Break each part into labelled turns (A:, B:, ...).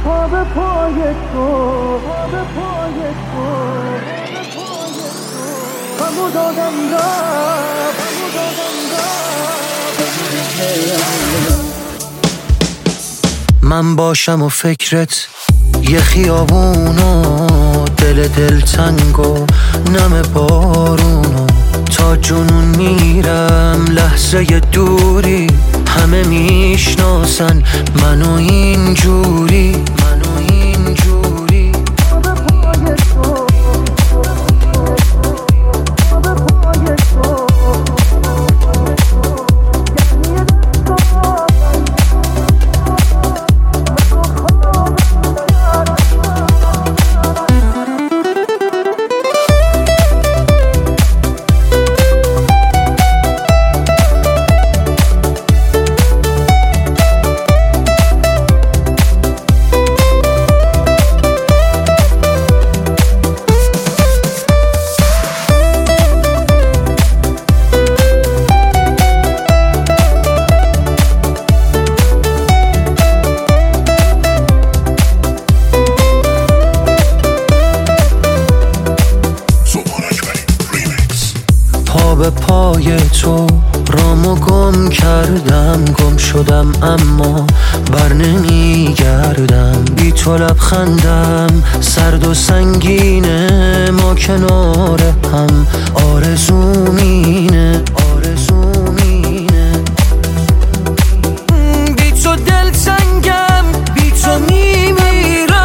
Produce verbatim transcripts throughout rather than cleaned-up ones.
A: پا به پای تو، پا به پای تو، همو دادم رفت، همو دادم رفت. من باشم و فکرت یه خیابونو، دل دل تنگ و نم بارونو، تا جنون میرم لحظه دوری، همه میشناسن منو اینجوری، منو اینجوری. به پای تو رامو گم کردم، گم شدم اما بر نمیگردم، بی تو لبخندم سرد و سنگینه، ما کنار هم آرزومینه، آرزومینه. بی تو دل تنگم، بی تو میمیرم.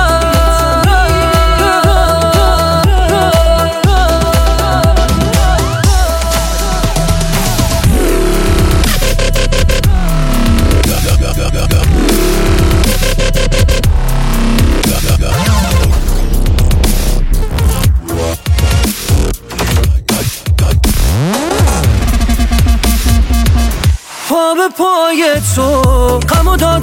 A: پا به پای تو غمو دادم